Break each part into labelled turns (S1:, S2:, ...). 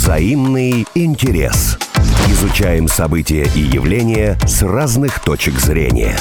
S1: Взаимный интерес. Изучаем события и явления с разных точек зрения.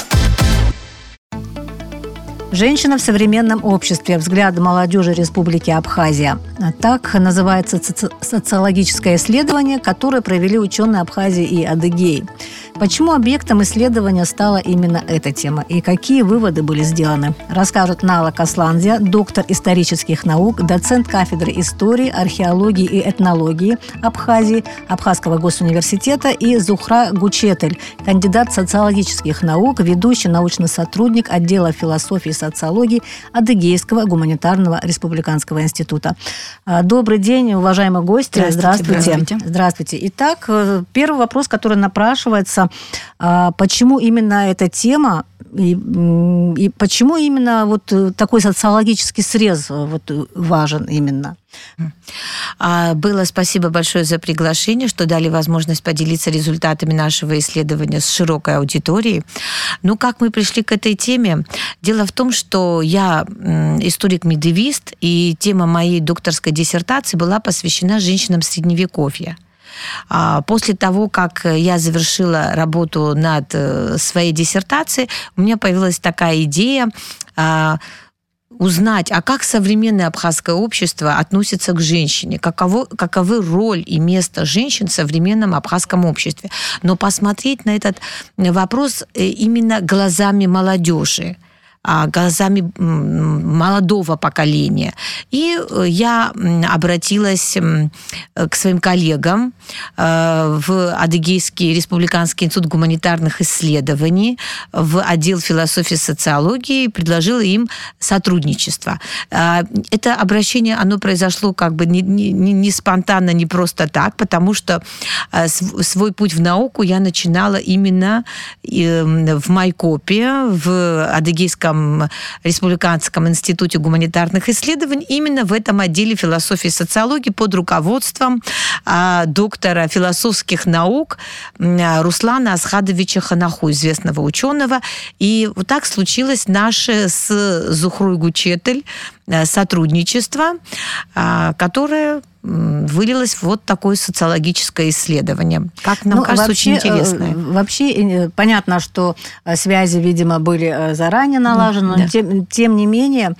S2: Женщина в современном обществе. Взгляд молодежи Республики Абхазия. Так называется социологическое исследование, которое провели ученые Абхазии и Адыгеи. Почему объектом исследования стала именно эта тема и какие выводы были сделаны, расскажут Нала Касландзя, доктор исторических наук, доцент кафедры истории, археологии и этнологии Абхазии, Абхазского госуниверситета, и Зухра Гучетель, кандидат социологических наук, ведущий научный сотрудник отдела философии и социологии Адыгейского гуманитарного республиканского института. Добрый день, уважаемые гости. Здравствуйте. Здравствуйте. Итак, первый вопрос, который напрашивается: почему именно эта тема и почему именно вот такой социологический срез важен именно?
S3: Было спасибо большое за приглашение, что дали возможность поделиться результатами нашего исследования с широкой аудиторией. Ну, как мы пришли к этой теме? Дело в том, что я историк-медиевист, и тема моей докторской диссертации была посвящена женщинам Средневековья. После того, как я завершила работу над своей диссертацией, у меня появилась такая идея узнать, а как современное абхазское общество относится к женщине, каковы роль и место женщин в современном абхазском обществе. Но посмотреть на этот вопрос именно глазами молодежи, глазами молодого поколения. И я обратилась к своим коллегам в Адыгейский республиканский институт гуманитарных исследований, в отдел философии и социологии, и предложила им сотрудничество. Это обращение, оно произошло как бы не спонтанно, не просто так, потому что свой путь в науку я начинала именно в Майкопе, в Адыгейском республиканском институте гуманитарных исследований, именно в этом отделе философии и социологии под руководством доктора философских наук Руслана Асхадовича Ханаху, известного ученого. И вот так случилось наше с Зухрой Гучетель сотрудничество, которое вылилось в вот такое социологическое исследование. Как нам кажется, очень интересное.
S2: Вообще понятно, что связи, видимо, были заранее налажены, но тем не менее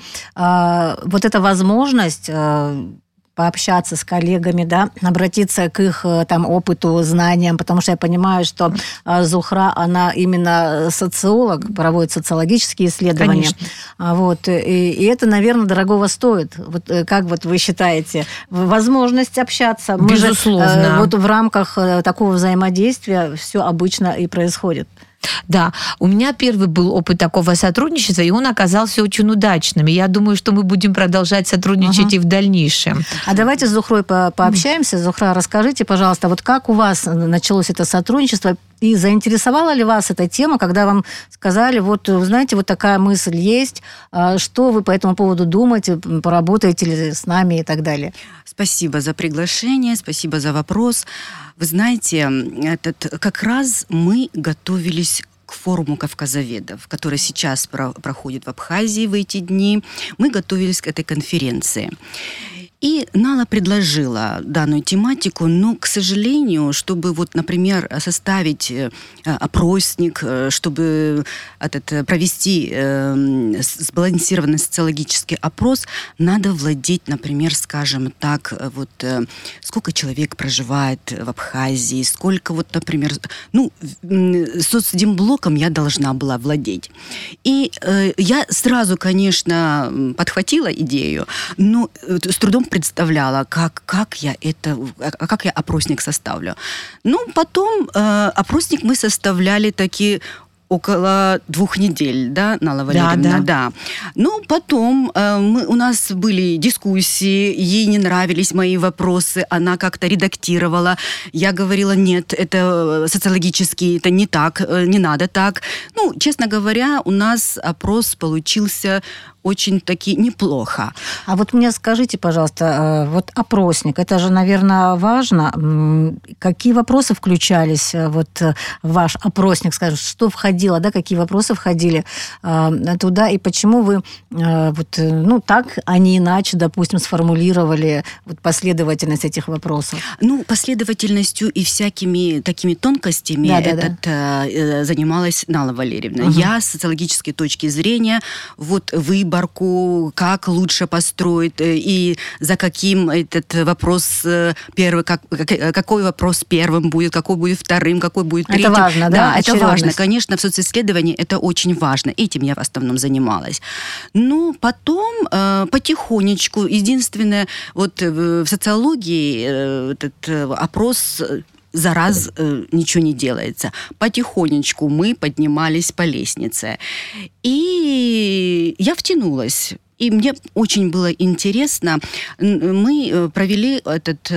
S2: вот эта возможность пообщаться с коллегами, обратиться к их опыту, знаниям, потому что я понимаю, что Зухра, она именно социолог, проводит социологические исследования. Конечно. И это, наверное, дорогого стоит. Как вы считаете, возможность общаться?
S3: Безусловно.
S2: Мы же, в рамках такого взаимодействия все обычно и происходит.
S3: Да, у меня первый был опыт такого сотрудничества, и он оказался очень удачным. И я думаю, что мы будем продолжать сотрудничать и в дальнейшем.
S2: А давайте с Зухрой пообщаемся. Зухра, расскажите, пожалуйста, как у вас началось это сотрудничество? И заинтересовала ли вас эта тема, когда вам сказали, вы знаете, такая мысль есть, что вы по этому поводу думаете, поработаете ли с нами и так далее?
S4: Спасибо за приглашение, спасибо за вопрос. Вы знаете, как раз мы готовились к форуму кавказоведов, который сейчас проходит в Абхазии в эти дни. Мы готовились к этой конференции. И Нала предложила данную тематику, но, к сожалению, чтобы, например, составить опросник, чтобы провести сбалансированный социологический опрос, надо владеть, например, скажем так, сколько человек проживает в Абхазии, сколько, например, соцдемблоком я должна была владеть. И я сразу, конечно, подхватила идею, но с трудом представляла, как я опросник составлю. Потом опросник мы составляли таки около 2 недель, Нала Валерьевна? Да. Потом у нас были дискуссии, ей не нравились мои вопросы, она как-то редактировала. Я говорила, нет, это социологически, это не так, не надо так. Честно говоря, у нас опрос получился очень-таки неплохо.
S2: А вот мне скажите, пожалуйста, вот опросник, это же, наверное, важно. Какие вопросы включались вот в ваш опросник, скажем, что входило, да, какие вопросы входили туда, и почему вы вот, ну, так, а не иначе, допустим, сформулировали вот последовательность этих вопросов?
S4: Ну, последовательностью и всякими такими тонкостями занималась Нала Валерьевна. Я с социологической точки зрения вот выборку, как лучше построить и за каким этот вопрос первый, какой вопрос первым будет, какой будет вторым, какой будет третьим.
S2: Это важно, да?
S4: Да, это важно. Конечно, в социсследовании это очень важно. Этим я в основном занималась. Ну, потом потихонечку, единственное, вот в социологии этот опрос за раз ничего не делается. Потихонечку мы поднимались по лестнице. И я втянулась. И мне очень было интересно. Мы провели этот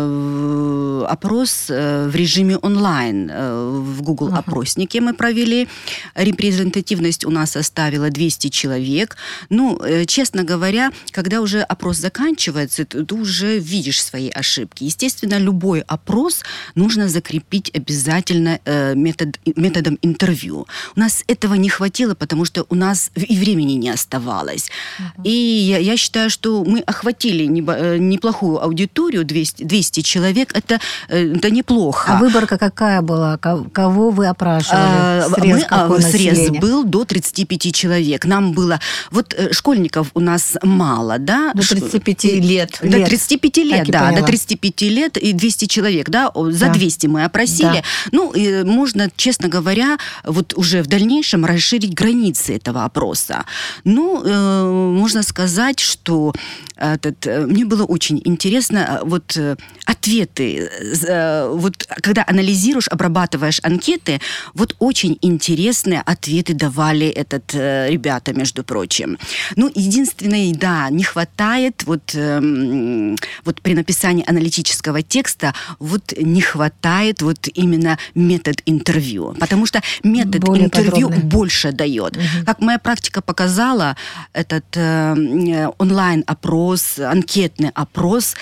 S4: опрос в режиме онлайн. В Google опроснике мы провели. Репрезентативность у нас составила 200 человек. Ну, честно говоря, когда уже опрос заканчивается, ты уже видишь свои ошибки. Естественно, любой опрос нужно закрепить обязательно методом интервью. У нас этого не хватило, потому что у нас и времени не оставалось. И я считаю, что мы охватили неплохую аудиторию, 200 человек, это неплохо.
S2: А выборка какая была? Кого вы опрашивали?
S4: Срез был до 35 человек. Нам было... Вот школьников у нас мало, да?
S2: До 35 лет.
S4: До 35 лет, да. До 35 лет и 200 человек, да? За 200 мы опросили. Да. Ну, можно, честно говоря, вот уже в дальнейшем расширить границы этого опроса. Ну, можно сказать, что мне было очень интересно вот ответы. Вот когда анализируешь, обрабатываешь анкеты, вот очень интересные ответы давали ребята, между прочим. Ну, единственное, да, не хватает вот при написании аналитического текста вот не хватает вот именно метод интервью, потому что метод
S2: более
S4: интервью
S2: подробный.
S4: больше дает. Как моя практика показала, этот онлайн-опрос, анкетный опрос,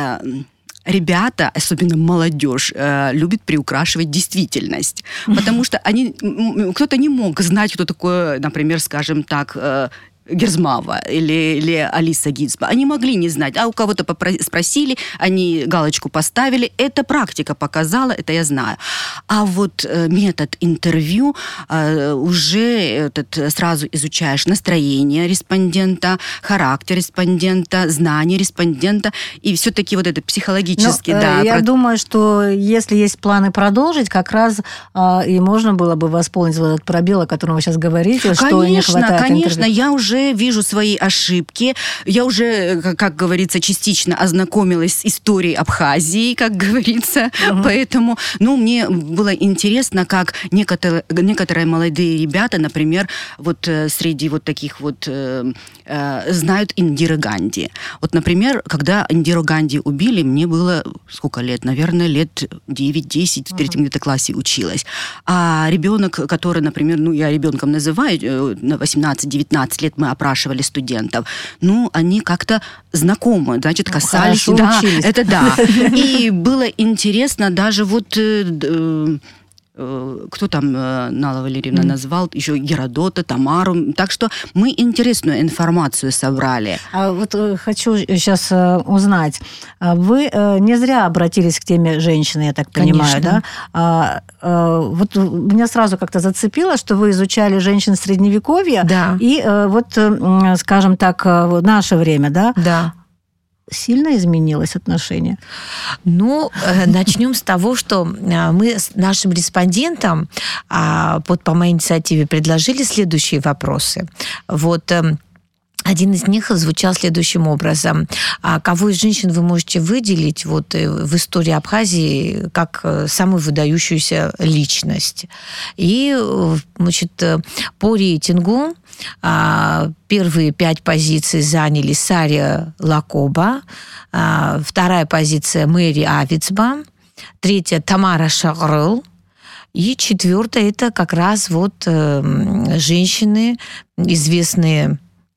S4: ребята, особенно молодежь, любит приукрашивать действительность. Потому что кто-то не мог знать, кто такой, например, скажем так, Герзмава или Алиса Гизба. Они могли не знать, а у кого-то спросили, они галочку поставили. Это практика показала, это я знаю. А вот метод интервью уже сразу изучаешь настроение респондента, характер респондента, знания респондента, и все-таки вот это психологически...
S2: Я думаю, что если есть планы продолжить, как раз и можно было бы восполнить этот пробел, о котором вы сейчас говорите, что не хватает интервью.
S4: Конечно, я уже вижу свои ошибки. Я уже, как говорится, частично ознакомилась с историей Абхазии, как говорится. Поэтому, мне было интересно, как некоторые молодые ребята, например, вот среди вот таких вот знают Индиру Ганди. Вот, например, когда Индиру Ганди убили, мне было сколько лет? Наверное, лет 9-10, в третьем где-то классе училась. А ребенок, который, например, я ребенком называю, на 18-19 лет мы опрашивали студентов, они как-то знакомы, значит, касались. Да, это да. И было интересно даже вот... кто там Нала Валерьевна назвал, еще Геродота, Тамару. Так что мы интересную информацию собрали.
S2: А вот хочу сейчас узнать. Вы не зря обратились к теме женщины, я так понимаю, да? Вот меня сразу как-то зацепило, что вы изучали женщин Средневековья.
S3: Да.
S2: И вот, скажем так, наше время, да?
S3: Да.
S2: Сильно изменилось отношение?
S3: Начнем с того, что мы с нашим респондентам по моей инициативе предложили следующие вопросы. Вот один из них звучал следующим образом. Кого из женщин вы можете выделить вот в истории Абхазии как самую выдающуюся личность? И, значит, по рейтингу первые 5 позиций заняли Сария Лакоба, вторая позиция Мэри Авицба, третья Тамара Шагрыл, и 4 это как раз вот женщины, известные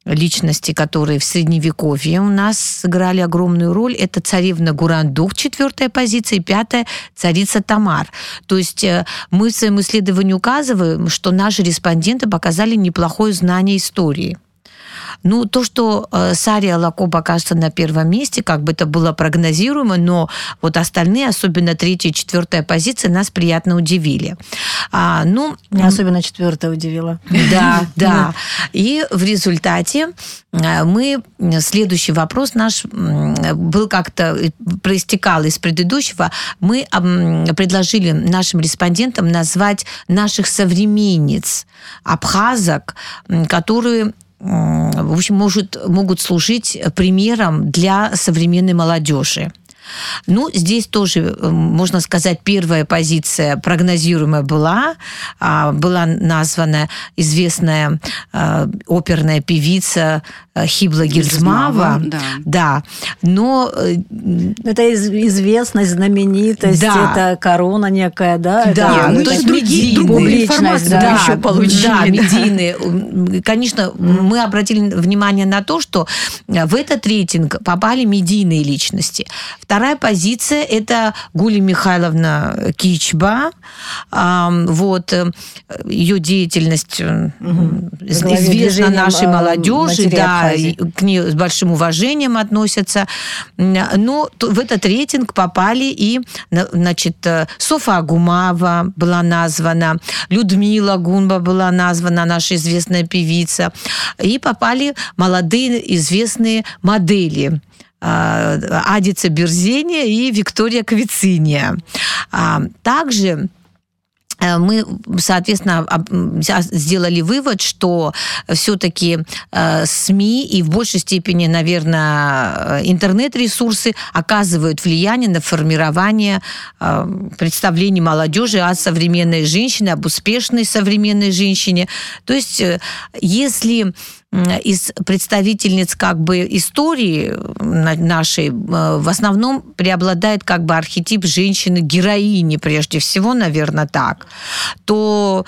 S3: личности, которые в Средневековье у нас сыграли огромную роль. Это царевна Гурандук, 4-я позиция, и 5-я царица Тамар. То есть мы в своем исследовании указываем, что наши респонденты показали неплохое знание истории. Ну, то, что Сария Лакоба окажется на первом месте, как бы это было прогнозируемо, но вот остальные, особенно 3-я и 4-я позиции, нас приятно удивили.
S2: Меня особенно 4-я удивила.
S3: Да. И в результате следующий вопрос наш был как-то, проистекал из предыдущего, мы предложили нашим респондентам назвать наших современниц, абхазок, которые, в общем, могут служить примером для современной молодежи. Ну, здесь тоже, можно сказать, первая позиция прогнозируемая была названа известная оперная певица Хибла Гильзмава. Да. Но...
S2: Это известность, знаменитость, это корона некая, да?
S3: Да,
S4: то есть другую информацию еще получили.
S3: Да, медийные. Конечно, мы обратили внимание на то, что в этот рейтинг попали медийные личности. Вторая позиция – это Гуля Михайловна Кичба. Вот. Ее деятельность известна нашей молодежи, да, к ней с большим уважением относятся. Но в этот рейтинг попали и, значит, Софа Агумава была названа, Людмила Гунба была названа, наша известная певица. И попали молодые известные модели. Адица Берзения и Виктория Квициния. Также мы, соответственно, сделали вывод, что все-таки СМИ и в большей степени, наверное, интернет-ресурсы оказывают влияние на формирование представлений молодежи о современной женщине, об успешной современной женщине. То есть, если из представительниц как бы истории нашей в основном преобладает как бы архетип женщины-героини, прежде всего, наверное, так, то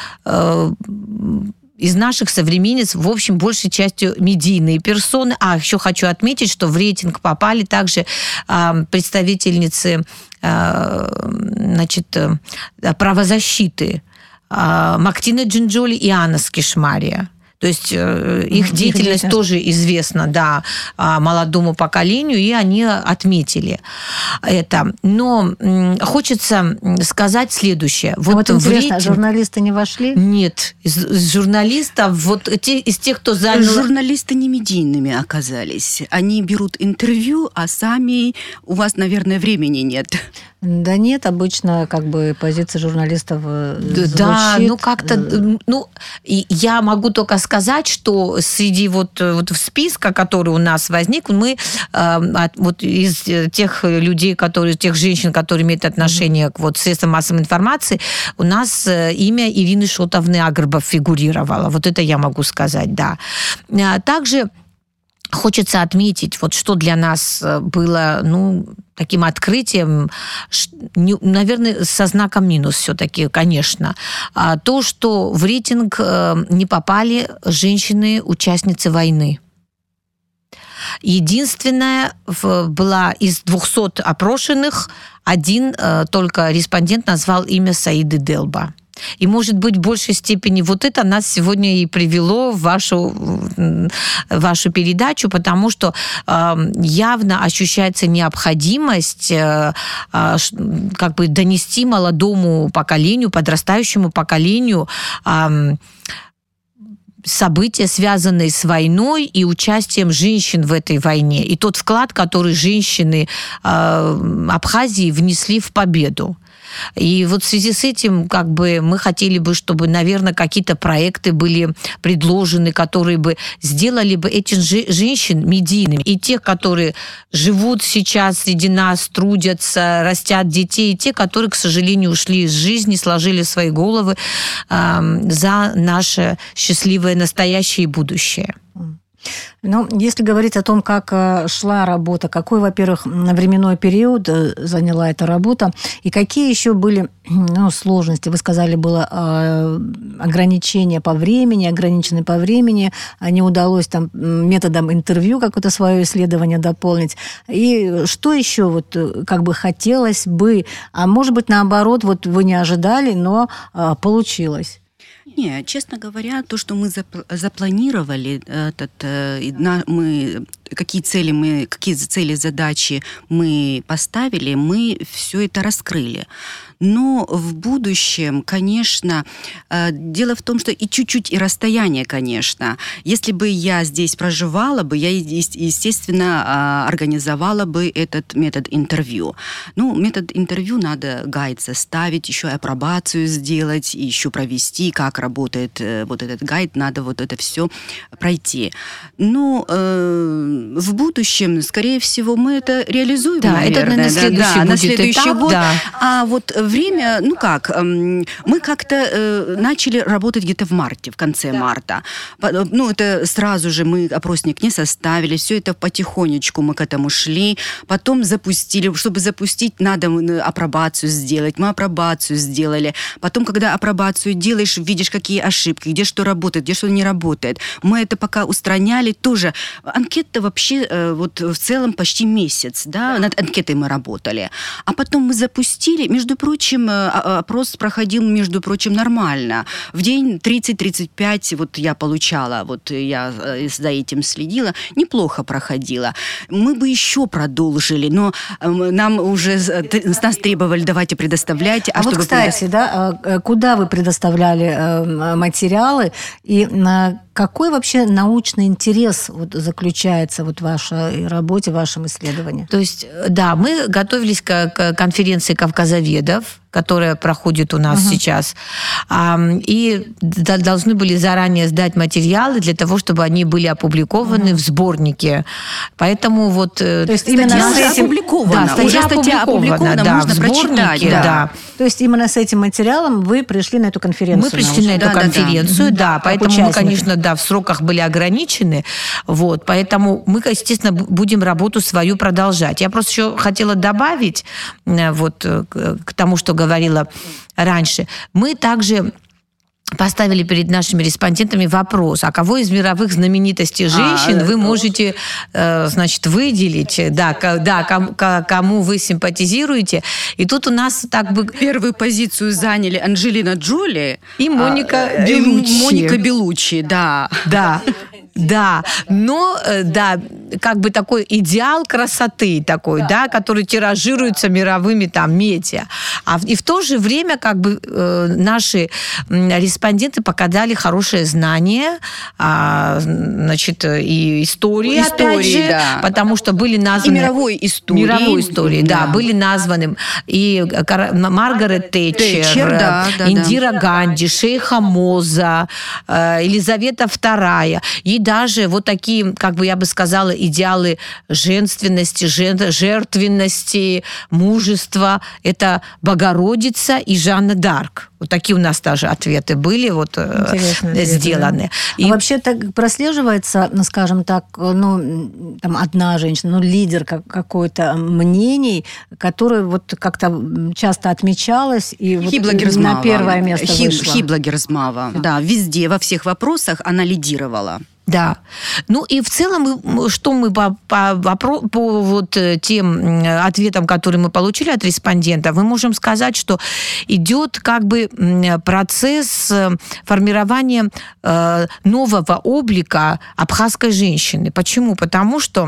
S3: из наших современниц, в общем, большей частью медийные персоны. Еще хочу отметить, что в рейтинг попали также представительницы, значит, правозащиты Мактина Джинджоли и Анна Скишмария. То есть их деятельность тоже известна, да, молодому поколению, и они отметили это. Но хочется сказать следующее.
S2: Вот интересно, журналисты не вошли?
S3: Нет, из журналистов, вот из тех, кто занял...
S4: Журналисты не медийными оказались. Они берут интервью, а сами у вас, наверное, времени нет.
S2: Да нет, обычно как бы позиция журналистов звучит.
S3: Да, ну как-то... и я могу только сказать, что среди вот списка, который у нас возник, мы вот из тех людей, тех женщин, которые имеют отношение к средствам массовой информации, у нас имя Ирины Шотовны Агрбов фигурировало. Вот это я могу сказать, да. Также хочется отметить, что для нас было, таким открытием, наверное, со знаком минус все-таки, конечно, то, что в рейтинг не попали женщины-участницы войны. Единственная была из 200 опрошенных, один только респондент назвал имя Саиды Делба. И, может быть, в большей степени это нас сегодня и привело в вашу передачу, потому что явно ощущается необходимость как бы донести молодому поколению, подрастающему поколению события, связанные с войной и участием женщин в этой войне. И тот вклад, который женщины Абхазии внесли в победу. И в связи с этим как бы мы хотели бы, чтобы, наверное, какие-то проекты были предложены, которые бы сделали бы этих женщин медийными. И тех, которые живут сейчас среди нас, трудятся, растят детей, и те, которые, к сожалению, ушли из жизни, сложили свои головы за наше счастливое настоящее и будущее.
S2: Ну, если говорить о том, как шла работа, какой, во-первых, временной период заняла эта работа, и какие еще были сложности? Вы сказали, было ограничение по времени, ограниченное по времени, не удалось там методом интервью какое-то свое исследование дополнить. И что еще вот как бы хотелось бы, а может быть, наоборот, вот вы не ожидали, но получилось?
S4: Не, честно говоря, то, что мы запланировали, какие цели, задачи мы поставили, мы все это раскрыли. Но в будущем, конечно, дело в том, что и чуть-чуть и расстояние, конечно. Если бы я здесь проживала бы, я, естественно, организовала бы этот метод интервью. Ну, метод интервью надо гайд составить, еще и апробацию сделать, еще провести, как работает вот этот гайд, надо вот это все пройти. Но в будущем, скорее всего, мы это реализуем,
S3: да,
S4: наверное.
S3: Это на следующий
S4: год.
S3: Да.
S4: А вот время, мы как-то начали работать где-то в марте, в конце марта. Это сразу же мы опросник не составили, все это потихонечку мы к этому шли, потом запустили. Чтобы запустить, надо апробацию сделать. Мы апробацию сделали. Потом, когда апробацию делаешь, видишь, какие ошибки, где что работает, где что не работает. Мы это пока устраняли тоже. Анкета вообще вот в целом почти месяц, да, над анкетой мы работали. А потом мы запустили, между прочим, опрос проходил, между прочим, нормально. В день 30-35 вот я получала, вот я за этим следила, неплохо проходила. Мы бы еще продолжили, но нам уже с нас требовали, давайте предоставляйте.
S2: А вот, кстати, куда вы предоставляли материалы и какой вообще научный интерес заключается в вашей работе, в вашем исследовании?
S3: То есть, да, мы готовились к конференции кавказоведов, которая проходит у нас сейчас, и должны были заранее сдать материалы для того, чтобы они были опубликованы в сборнике. Поэтому вот...
S2: То есть именно с этим...
S3: статья опубликована, да, можно прочитать. Да.
S2: То есть именно с этим материалом вы пришли на эту конференцию?
S3: Мы пришли на эту конференцию, да. Поэтому мы, конечно, в сроках были ограничены. Вот, поэтому мы, естественно, будем работу свою продолжать. Я просто еще хотела добавить к тому, что говорила раньше. Мы также поставили перед нашими респондентами вопрос, а кого из мировых знаменитостей женщин вы можете, выделить, кому вы симпатизируете. И тут у нас
S4: первую позицию заняли Анджелина Джоли
S3: и Моника Беллуччи.
S4: Моника Беллуччи, да.
S3: Да, но, такой идеал красоты такой, который тиражируется мировыми медиа. И в то же время, наши респонденты показали хорошее знание, и истории, опять же, да. Потому что были названы...
S4: И мировой истории,
S3: да, были названы и Маргарет Тэтчер, Индира Ганди, Шейха Моза, Елизавета II, и даже вот такие, я бы сказала, идеалы женственности, жертвенности, мужества. Это Богородица и Жанна д'Арк. Вот такие у нас даже ответы были сделаны.
S2: И вообще так прослеживается, скажем так, одна женщина, лидер какой-то мнений, которая как-то часто отмечалась и на первое место вышла.
S4: Хибла Герзмава. Да, везде, во всех вопросах она лидировала.
S3: Да. И в целом, что мы по тем ответам, которые мы получили от респондентов, мы можем сказать, что идет процесс формирования нового облика абхазской женщины. Почему? Потому что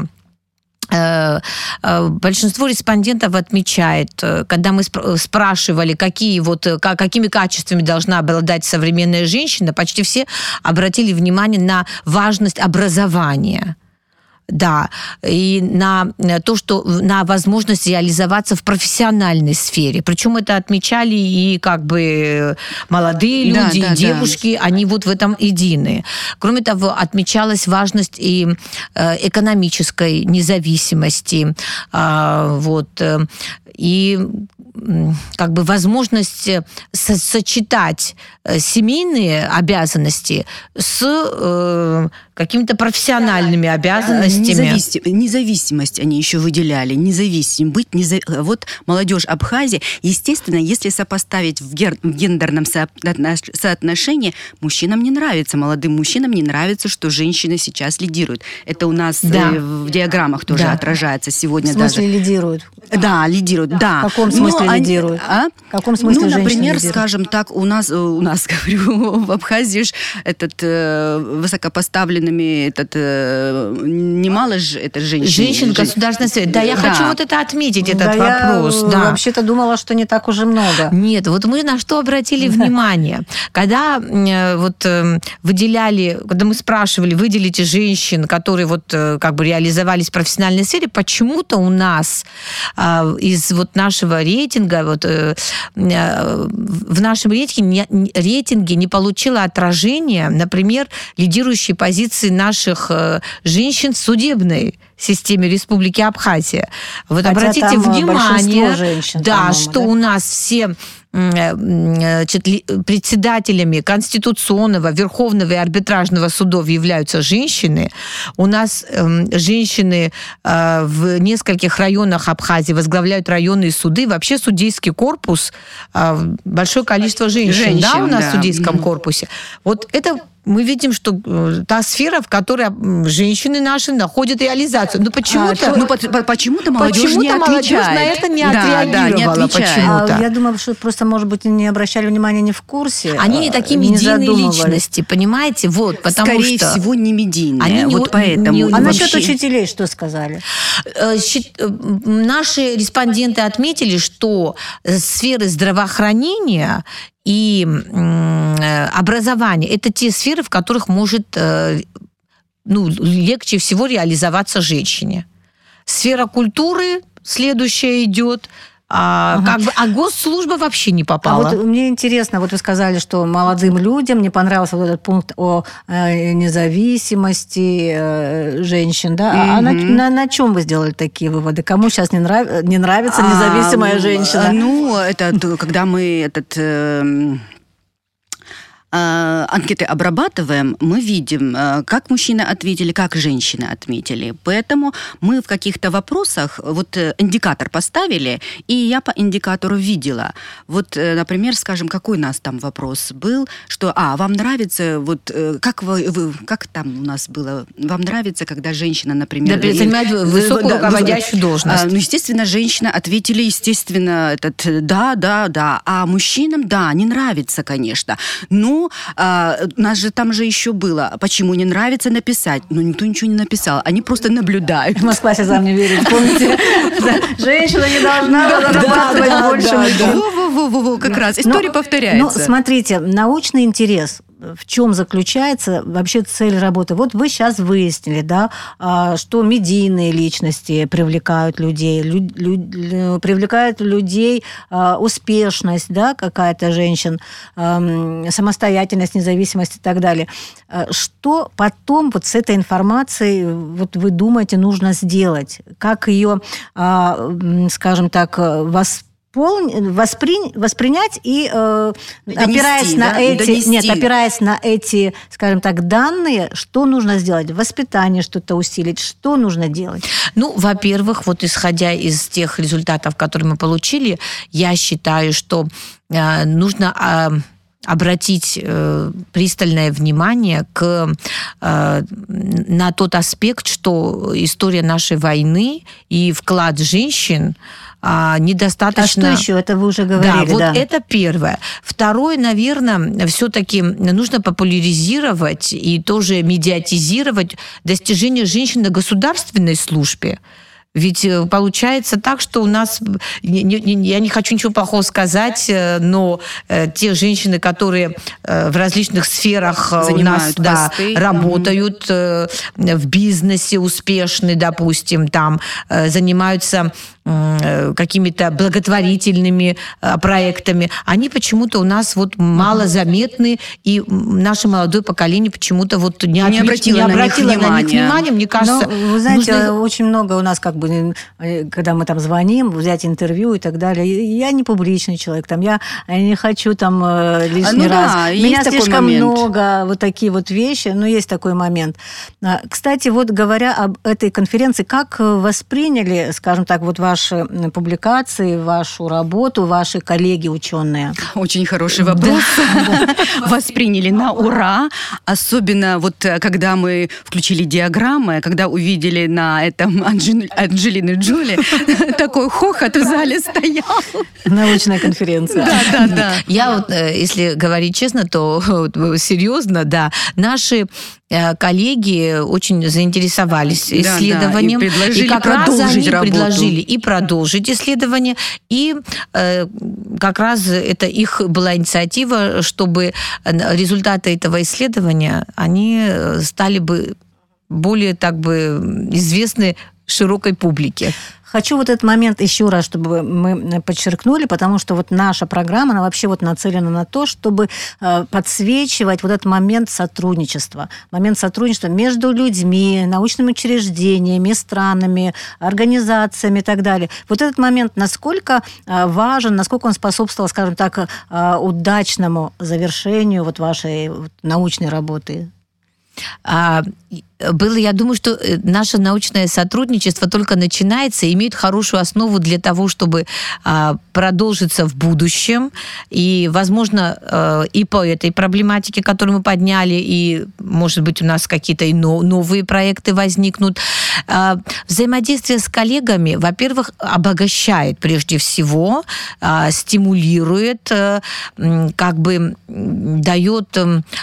S3: большинство респондентов отмечает, когда мы спрашивали, какими качествами должна обладать современная женщина, почти все обратили внимание на важность образования. Да, и на то, что на возможность реализоваться в профессиональной сфере. Причем это отмечали и молодые люди, и девушки, они в этом едины. Кроме того, отмечалась важность и экономической независимости, и возможность сочетать семейные обязанности с какими-то профессиональными обязанностями.
S4: Независимость они еще выделяли. Вот молодежь Абхазии, естественно, если сопоставить в гендерном соотношении, мужчинам не нравится, молодым мужчинам не нравится, что женщины сейчас лидируют. Это у нас в диаграммах тоже отражается сегодня.
S2: В смысле лидируют?
S4: Да, лидируют, да.
S2: В каком смысле лидируют? В каком смысле женщины
S4: например,
S2: лидируют?
S4: скажем так, у нас, говорю, в Абхазии высокопоставленными немало же это женщин.
S3: Женщин государственной сфере. Да, я хочу вот это отметить, этот вопрос.
S2: Я вообще-то думала, что не так уже много.
S3: Нет, вот мы на что обратили внимание. Когда выделяли, когда мы спрашивали, выделите женщин, которые реализовались в профессиональной сфере, почему-то у нас из нашего рейтинга, в нашем рейтинге не получило отражения, например, лидирующие позиции наших женщин в судебной системе Республики Абхазия. Вот
S2: хотя
S3: обратите внимание,
S2: женщин,
S3: что у нас все председателями Конституционного, Верховного и Арбитражного судов являются женщины. У нас женщины в нескольких районах Абхазии возглавляют районные суды. Вообще судейский корпус, большое количество женщин у нас в судейском корпусе. Вот это мы видим, что та сфера, в которой женщины наши находят реализацию. Но почему-то...
S4: Почему-то молодежь не отвечает.
S3: На это не отреагировала почему-то.
S2: Я думаю, что просто, может быть, не обращали внимания, не в курсе.
S3: Они не такие медийные личности, понимаете?
S4: Скорее всего, не медийные. Поэтому.
S2: А насчет учителей что сказали?
S3: Наши респонденты отметили, что сферы здравоохранения и образование – это те сферы, в которых может легче всего реализоваться женщине. Сфера культуры следующая идет. А госслужба вообще не попала.
S2: А вот мне интересно, вот вы сказали, что молодым людям не понравился вот этот пункт о независимости женщин, да? А на чем вы сделали такие выводы? Кому сейчас не нравится независимая женщина?
S4: Это когда мы анкеты обрабатываем, мы видим, как мужчины ответили, как женщины отметили. Поэтому мы в каких-то вопросах индикатор поставили, и я по индикатору видела. Например, скажем, какой у нас там вопрос был, что, вам нравится, как там у нас было, вам нравится, когда женщина, например...
S3: занимает высокую руководящую должность.
S4: Естественно, женщины ответили, да, а мужчинам, не нравится, конечно. У нас же там же еще было, почему не нравится написать. Никто ничего не написал, они просто наблюдают.
S2: Москва слезам не верит, помните? Женщина не должна зарабатывать больше мужчин.
S4: Как раз, история повторяется.
S2: Смотрите, научный интерес в чем заключается вообще цель работы? Вот вы сейчас выяснили, да, что медийные личности привлекают людей, привлекают людей успешность, да, какая-то женщин, самостоятельность, независимость и так далее. Что потом с этой информацией, вы думаете, нужно сделать? Как ее, скажем так, воспринять и опираясь на эти, скажем так, данные, что нужно сделать? Воспитание что-то усилить, что нужно делать?
S3: Во-первых, исходя из тех результатов, которые мы получили, я считаю, что нужно обратить пристальное внимание на тот аспект, что история нашей войны и вклад женщин недостаточно...
S2: А что еще? Это вы уже говорили.
S3: Да, это первое. Второе, наверное, все-таки нужно популяризировать и тоже медиатизировать достижения женщин на государственной службе. Ведь получается так, что у нас, я не хочу ничего плохого сказать, но те женщины, которые в различных сферах занимают у нас работают, в бизнесе успешны, допустим, там занимаются какими-то благотворительными проектами, они почему-то у нас вот малозаметны, и наше молодое поколение почему-то вот не обратило на них внимания. Мне кажется,
S2: вы знаете, очень много у нас как бы, когда мы там звоним, взять интервью и так далее. Я не публичный человек, там, я не хочу там лишний раз. Меня слишком много, вот такие вот вещи, но есть такой момент. Кстати, вот говоря об этой конференции, как восприняли, скажем так, вот ваши публикации, вашу работу, ваши коллеги-ученые?
S4: Очень хороший вопрос. Восприняли на ура. Особенно вот когда мы включили диаграммы, когда увидели на этом Анджелины Джоли, такой хохот в зале стоял.
S2: Научная конференция.
S4: Да.
S3: Я вот, если говорить честно, то серьезно, да, наши коллеги очень заинтересовались исследованием.
S4: И как раз они
S3: предложили и продолжить исследование. И как раз это их была инициатива, чтобы результаты этого исследования, они стали бы более так бы известны широкой публике.
S2: Хочу вот этот момент еще раз, чтобы мы подчеркнули, потому что вот наша программа, она вообще вот нацелена на то, чтобы подсвечивать вот этот момент сотрудничества между людьми, научными учреждениями, странами, организациями и так далее. Вот этот момент, насколько важен, насколько он способствовал, скажем так, удачному завершению вот вашей научной работы?
S3: Я думаю, что наше научное сотрудничество только начинается и имеет хорошую основу для того, чтобы продолжиться в будущем. И, возможно, и по этой проблематике, которую мы подняли, и, может быть, у нас какие-то и новые проекты возникнут. Взаимодействие с коллегами, во-первых, обогащает прежде всего, стимулирует, как бы дает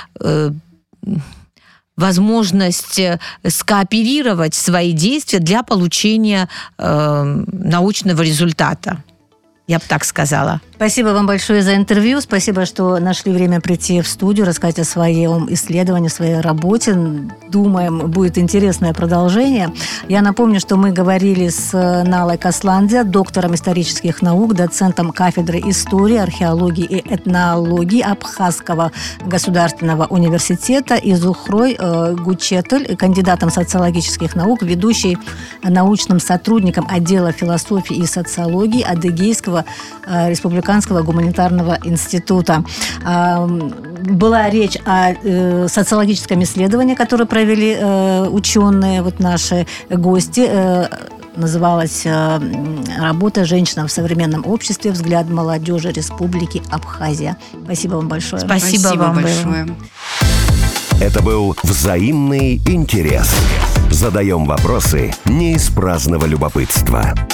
S3: возможность скооперировать свои действия для получения научного результата. Я бы так сказала.
S2: Спасибо вам большое за интервью. Спасибо, что нашли время прийти в студию, рассказать о своем исследовании, своей работе. Думаем, будет интересное продолжение. Я напомню, что мы говорили с Налой Касландзе, доктором исторических наук, доцентом кафедры истории, археологии и этнологии Абхазского государственного университета, и Зухрой Гучетель, кандидатом социологических наук, ведущей научным сотрудником отдела философии и социологии Адыгейского республиканского гуманитарного института. Была речь о социологическом исследовании, которое провели ученые, вот наши гости. Называлась работа «Женщина в современном обществе. Взгляд молодежи Республики Абхазия». Спасибо вам большое.
S3: Спасибо вам большое.
S1: Это был «Взаимный интерес». Задаем вопросы не из праздного любопытства.